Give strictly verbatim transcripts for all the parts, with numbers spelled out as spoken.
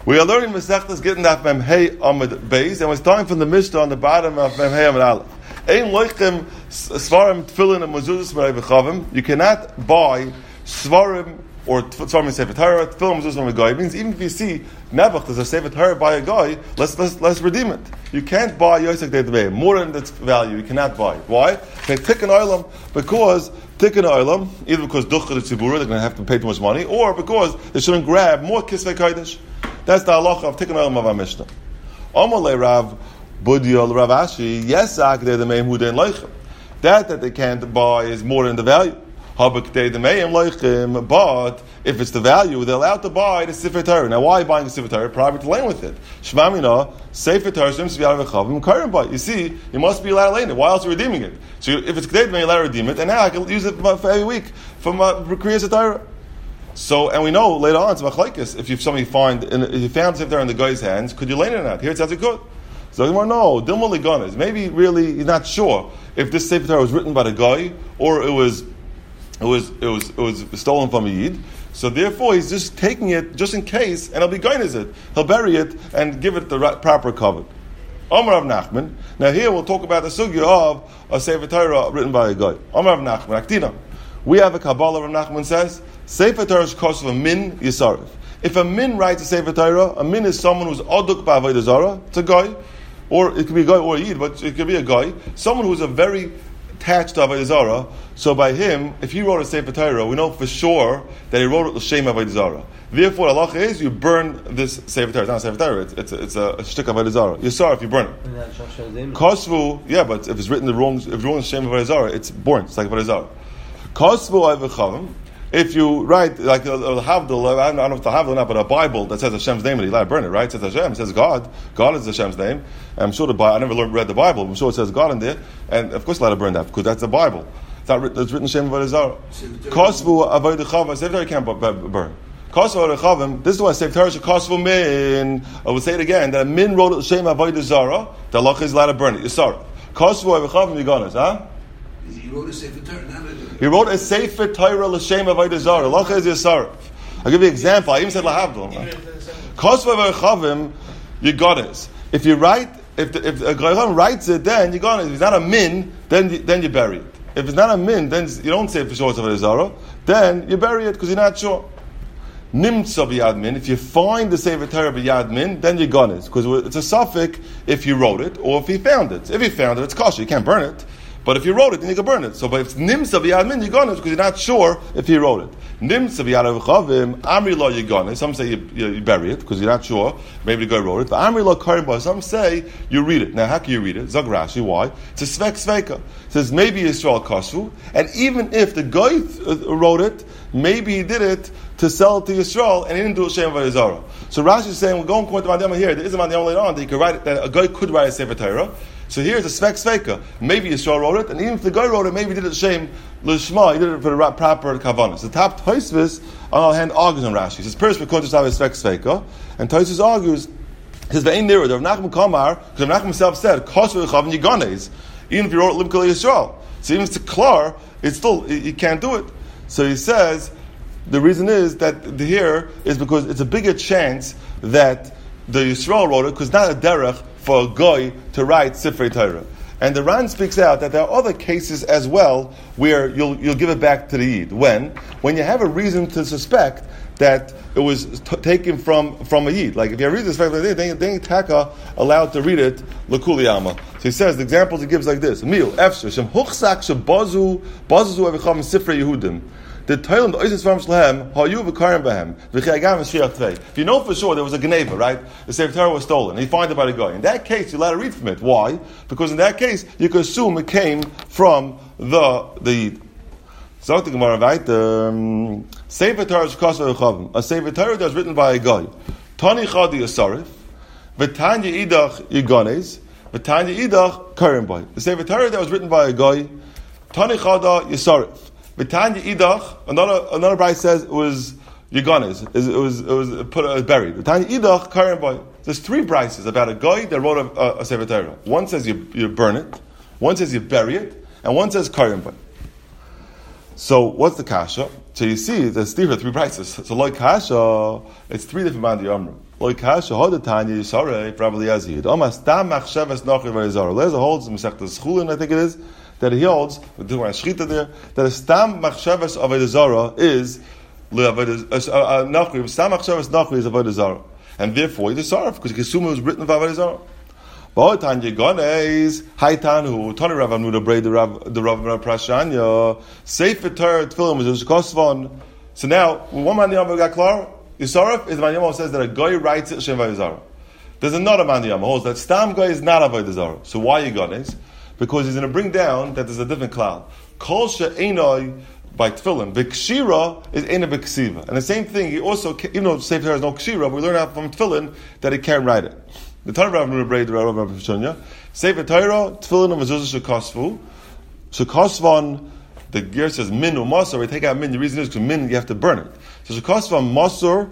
We are learning Masechtas Gittin Daf Mem Hey Amud Beis, and it's time from the Mishnah on the bottom of Mem Hey Amud Aleph. Ein loichem svarim tefillin and mezuzos b'rei v'chavim. You cannot buy svarim or svarim sefer Torah, tefillin mezuzos from a guy. It means even if you see Nebuch, there's a sefer Torah by a guy, let's let's let's redeem it. You can't buy Yosef Deitavei more than its value. You cannot buy it. Why? They tikkun olam because tikkun olam either because ducha the tzibura they're going to have to pay too much money, or because they shouldn't grab more kisvei kodesh. That's the halacha of tikkun olam of our Mishnah. Amalei Rav Budiol Rav Ashi Yesak de the meim hu den loichem. That that they can't buy is more than the value. Habak de the meim loichem. But if it's the value, they're allowed to buy the sefer Torah. Now, why are you buying a sefer Torah? Probably to lay with it. Shmamina sefer Torah shim sviyav v'chavim karim buy. You see, you must be allowed to lay in it. Why else are you redeeming it? So if it's kedei you're allowed to redeem it, and now I can use it for every week from uh, Kriyas Torah. So, and we know later on, it's machlekes. If you somebody find, if you found sefer Torah in the guy's hands, could you lay in it or not? Here it says it could. So you want to know, Dilma Liganas. Maybe really he's not sure if this sefer Torah was written by the guy or it was, it was, it was, it was stolen from a yid. So therefore, he's just taking it just in case, and he'll be going it. He'll bury it and give it the right, proper cover. Omar of Nachman. Now here we'll talk about the sugya of a sefer Torah written by a guy. Omar of Nachman. Aktina. We have a Kabbalah of Nachman says sefer Torah is cost of a min yisarif. If a min writes a sefer Torah, a min is someone who's aduk ba'avodah zarah. It's a guy. Or it could be a guy or a yid, but it could be a guy. Someone who's a very attached to Avodah Zarah. So by him, if he wrote a Sefer Torah, we know for sure that he wrote it l'shem Avodah Zarah. Therefore, halacha is you burn this Sefer Torah. It's not a Sefer Torah. It's, it's, a, it's a, a shtick of Avodah Zarah. You're sorry if you burn it. Kosvu, yeah, but if it's written the wrong, if it's wrong l'shem Avodah Zarah, it's born. It's like Avodah Zarah. Kosvu avechavim. If you write like a, a Havdil, I don't know if it's a Havdil or not, but a Bible that says Hashem's name, and you let it burn it, right? It says Hashem, it says God. God is Hashem's name. And I'm sure the Bible, I never learned, read the Bible, but I'm sure it says God in there. And of course, let it burn that, because that's the Bible. It's not written, it's written Shem Avodah Zarah. Kosvu Avodah Chava, Sefer Torah can't burn. Kosvu Avodah Chavim, this is why Sefer Torah should Kosvu Min. I will say it again, that a Min wrote it Shem Avodah Zarah, the halacha is allowed to burn it. Yisarah. Kosvu Avodah Chavim, Yiganas, huh? He wrote a Sefer Torah. He wrote a Sefer Torah l'shem avodah zarah. Lacha is yisarif. I'll give you an example. I even said lahavdil. Kosvu v'chavim, you got it. If you write, if the, if a Gaylam writes it, then you got it. If it's not a min, then you, then you bury it. If it's not a min, then you don't say for sure it's avodah zarah. Then you bury it because you're not sure. Nimtza b'yad min. If you find the Sefer Torah b'yad min, then you got it because it's a suffix if you wrote it or if he found it. If he found it, it's kosher. You can't burn it. But if you wrote it, then you can burn it. So, but if it's nimsa v'yad min, you're gonna because you're not sure if he wrote it. Nimsa v'yad avchavim, amri lo yigana. Some say you, you, you bury it because you're not sure. Maybe the guy wrote it. But amri lo karim ba. Some say you read it. Now, how can you read it? Zog Rashi, why? It's a svek sveka. It says maybe Yisrael kasvu, and even if the guy wrote it, maybe he did it to sell it to Yisrael, and he didn't do it Shem Avodah Zarah. So Rashi is saying we're going to Mandama here. There is a Mandama later on that you could write it, that a guy could write a Sefer Torah. So here's a svek sveka. Maybe Yisrael wrote it, and even if the guy wrote it, maybe he did it Shem Lishma. He did it for the proper kavanas. The top Tosfos on our hand argues on Rashi. He says first we're going to have a svek sveka, and Tosfos argues. He says the ain't near. Rav Nachman Kamar because Rav Nachman himself said kosher chavim yiganes. Even if you wrote Limkal Yisrael, so even if it's klar, it's still you can't do it. So he says the reason is that the here is because it's a bigger chance that the Yisrael wrote it because not a derech for a guy to write Sifrei Torah. And the Ran speaks out that there are other cases as well where you'll you'll give it back to the Yid. When? When you have a reason to suspect that it was t- taken from, from a Yid. Like if you have a reason to suspect that then then Taka allowed to read it L'Kuli Alma. So he says the examples he gives like this. Mil, Efsher, Shem Huchsak Shebazu Bazu Avicham Sifrei Yehudim. The Teilim the Oisis Farm Shlehem Hayu v'Karim Behem v'Chayagam v'Shriach Tvei. If you know for sure there was a Geneva, right? The Sefer Torah was stolen, and you find it by the guy. In that case, you're allowed to read from it. Why? Because in that case, you could assume it came from the the Yid. So the Gemara, right? Um, Sefer Torah Shekasa V'Chavim. A Sefer Torah that was written by a guy. Tani Chadi Yisarif v'Tanya Idach Yiganes v'Tanya Idach Karim Bay. The Sefer Torah that was written by a guy. Tani Chada Yisarif. V'Tanya Idach, another another bride says it was Yiganes. It was it was put uh, buried. V'Tanya Idach Karim Bay. There's three brises about a guy that wrote a, a, a Sefer Torah. One says you you burn it, one says you bury it, and one says Karim Bay. So what's the kasha? So you see there's three three brises. So like kasha, it's three different Mandi Amru. Like Kasha, Hoda Tanya, Yisarei, probably Yazid. Omas Tam Machshavas Nochi Varizar. Leza holds, Masechta Schulin, I think it is, that he holds, we're doing a Shchita there, that a Stam Machshavas Avodah is Nochi, Stam Machshavas Nochi is Avodah and therefore he's a Sarf, because he assumed it was written of Avodah Zarah. But Tanya Gones, Haitanu, Tani Rav Amnuda Bray, the Rav, the Rav Prashanya, Sefer Torah Tefillin was Kosvan. So now, when one man Yama got clear, Yisarif is the man Yama says that a guy writes it Shem Vayizara. There's another man Yama holds that Stam guy is not Avodah Zarah. So why you got this? Because he's going to bring down that there's a different cloud. Kol she'enoi by Tefillin. V'kshira is ena v'ksiva. And the same thing, he also, even though Sefer Torah is no kshira, we learn out from Tefillin that he can't write it. The Torah Rav Nuna Brei, the Rav Rav Peshunya, Sefer Torah, Tefillin and Mezuzah shekosvu. Shekosvan, the gear says min or masor. We take out min. The reason is because min you have to burn it. So shekosvan masor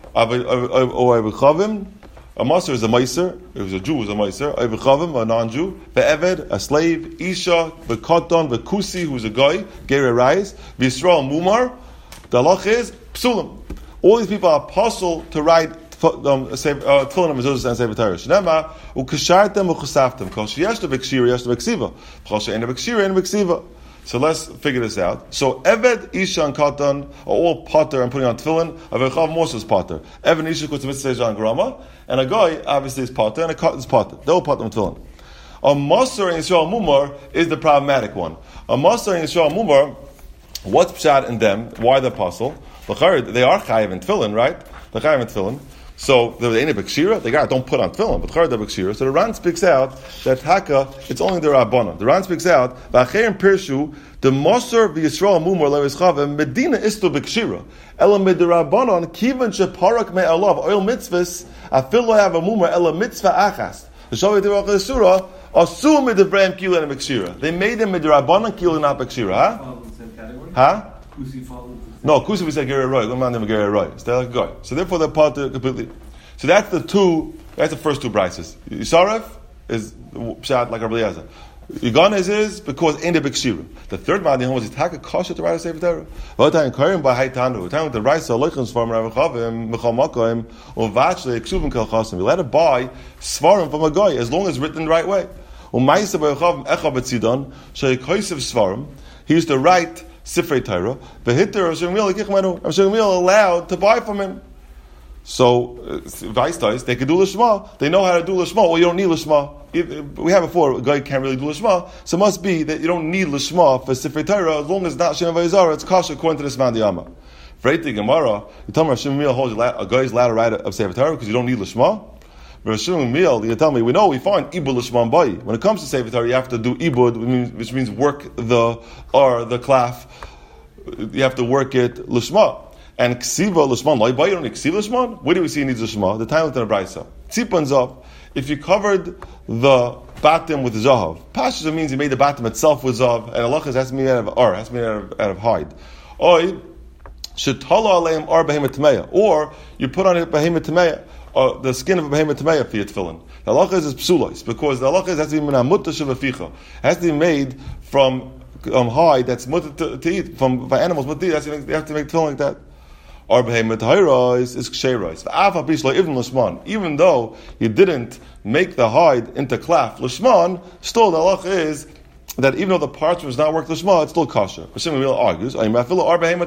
or avichavim. A masor is a meiser. It was a Jew, was a meiser. Avichavim, a non-Jew. Ve'eved, a slave. Isha, ve'koton, ve'kusi, who's a guy. Gere rais. V'Yisrael mumar. The halach is psulim. All these people are apostle to write um, Tefillin and Mezuzah and Sefer Torah. Shnema ukashartem uchasaftem. Kol sheyesh to v'kshira, yesh to v'ksiva. Kol she'ena v'kshira, ena v'ksiva. So let's figure this out. So Eved, Isha, and Katan are all potter and putting on tefillin. Avichav Moshe is potter. Eved, Isha, puts a mitzvah on grama, and a guy obviously is potter, and a Katan is potter. They're all potter on tefillin. A Masor in Yisrael Mumar is the problematic one. A Masor in Yisrael Mumar, what's pshat in them? Why the apostle? They are chayiv in tefillin, right? They're chayiv in tefillin. So the ain't a b'kshira. They got don't put on tefillin, but chayr the b'kshira. So the Ran speaks out that Taka it's only the Rabbana. The Ran speaks out v'acherim pirshu the Moser v'Yisrael mumor levischavim Medina isto b'kshira ela mid the Rabbanon kivan sheparak me'alav oil mitzvahs afil lo have a mumor ela mitzvah achas the Shavei Tirach Surah assume mid the Brahim kila and b'kshira. They made them mid the Rabbanon kila not b'kshira. Huh? Huh? No, Kusi we say Geri Roy. Don't mind them Geri Roy. Stay like a guy. So therefore they're part of completely. So that's the two. That's the first two brises. Yisaref is pshat like Rabbi Eliezer. Yiganes is because in the b'kshira. The third man the home was Yitaka Kasha to write a Sefer Torah. V'otayin Karim by Haitanu. Time with the rice of Loichens from Rav Chavim Michal Makoim Uvachle Ksuvim Kel Chasim. We let it buy Svarim from a guy as long as written the right way. Umayisa by Chavim Echa B'Tzidon Sheikoisiv Svarim. He used to write Sifrei Torah, the hitter of Shemil Kichmanu, Shemil allowed to buy from him. So, Vaistais, they could do Lishma. They know how to do Lishma. Well, you don't need Lishma. We had before, a guy can't really do Lishma. So it must be that you don't need Lishma for Sifrei Torah as long as it's not Shem Vayizara, it's Kasha according to this man Diyama. Freiti Gemara, you tell me Shemil holds a guy is allowed to write a Sefer Torah because you don't need Lishma. Meal, you tell me, we know we find ibud l'shman bayi. When it comes to Sefer Torah, you have to do ibud, which means work the or the klaf. You have to work it l'shma. And ksiva l'shman loy bayi. You don't need ksiva l'shman. Where do we see he needs l'shma? The time within a brayso. Tzipans up. If you covered the batim with zahav, pashas means you made the batim itself with zahav, and Allah has to be out of or has to be out of, out of hide. Oy shetala aleim or behemoth tmeya, or you put on it behemoth tmeya. Uh, the skin of a behemoth tameya for your tefillin. The halacha is psulos because the halacha has to be minamutta shavaficha. It has to be made from um, hide that's mutter to, to eat from by animals. Mutter that's they have to make tefillin like that. Or behemoth hayros is ksheros. V'afa bishlo even l'shman. Even though you didn't make the hide into klaf l'shman, still the halacha is that even though the parchment was not worked l'shma, it's still kosher. Hashem Emil argues, actually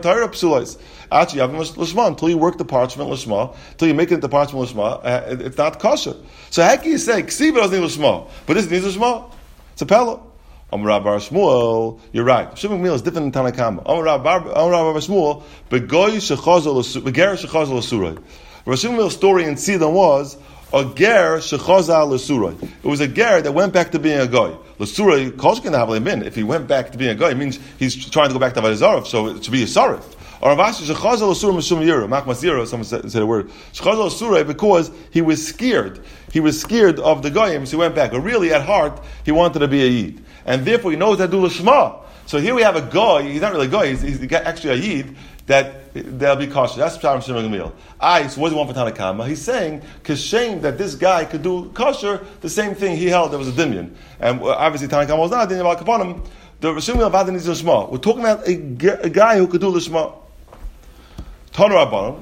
you have l'shma until you work the parchment l'shma, until you make it into parchment l'shma, uh, it, it's not kosher. So how can you say ksiva doesn't need l'shma, but this needs l'shma? It's a pella. Amar Bar Shmuel, you're right. Hashem Emil is different than Tanakama. Amar Bar Shmuel, begoy shechazol beger shechazol l'surah. Hashem Emil's story in Sidon was a ger shechazal l'surah. It was a ger that went back to being a guy. L'surah koshkin havle min. If he went back to being a guy, it means he's trying to go back to Avodah so it should be a sarif. Or Ravashi shechazal l'surah mishum yira. Machmas yira. Someone said, said a word. Shechazal l'surah because he was scared. He was scared of the goyim, so he went back. But really, at heart, he wanted to be a yid, and therefore he knows how to do l'shma. So here we have a guy. He's not really a guy. He's, he's actually a yid. That they'll be kosher. That's Psharim Shimon Gamliel. I, so what does he want for Tanakama? He's saying, shame that this guy could do kosher, the same thing he held, there was a dimyan. And obviously Tanakama was not a dimyan about Kapanim. The Shimon Gamliel needs a Lishma. We're talking about a, a guy who could do Lishma. Tanu Rabbanon,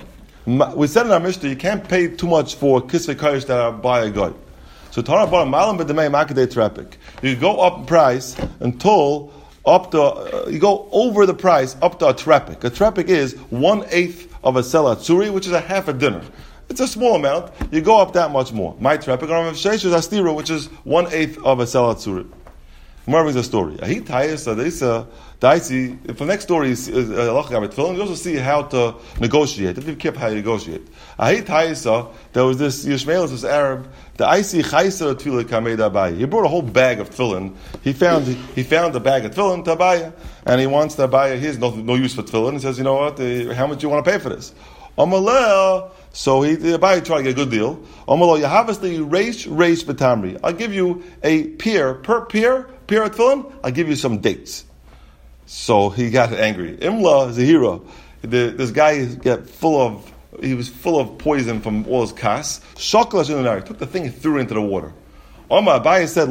We said in our Mishnah, you can't pay too much for kisvei kodesh that are by a guy. So Torah bought a malam b'demei makadei trepik. You go up in price until up to uh, you go over the price up to a trepik. A trepik is one eighth of a sela tzuri, which is a half a dinner. It's a small amount. You go up that much more. My trepik on Sheish is astira, which is one eighth of a sela tzuri. More brings a story. Ahi tayis adisa daisi. If the next story is Allah gabet tefillin, you also see how to negotiate. If you keep how you negotiate. Ahi tayisa. There was this Yishmael, this Arab. The icy chayser tefillah kamei dabai. He brought a whole bag of tefillin. He found he found a bag of tefillin to Abaya, and he wants to buy. He has no no use for tefillin. He says, you know what? Uh, how much do you want to pay for this? Amaleh. So he the Abaya tried to get a good deal. Amaleh yahavasli reish reish betamri. I'll give you a peer per peer. Peer tefillin, I'll give you some dates. So he got angry. Imla is a hero. The, this guy got full of, he was full of poison from all his kas. Shokla shinanari, took the thing and threw it into the water. Omar Abaye said,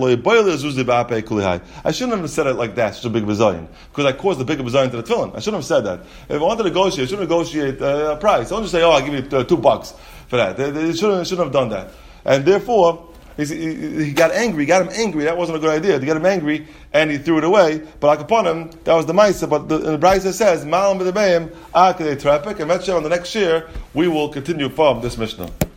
I shouldn't have said it like that, such a big bazayin, because I caused a bigger bazayin to the tefillin. I shouldn't have said that. If I wanted to negotiate, I shouldn't negotiate uh, a price. Don't just say, oh, I'll give you uh, two bucks for that. They, they shouldn't, shouldn't have done that. And therefore, He, he got angry, got him angry. That wasn't a good idea. To get him angry, and he threw it away. But like upon him, that was the Maisa. But the, the Brisa says, Malam b'debeim, akadei trepik. And mention on the next year, we will continue from this Mishnah.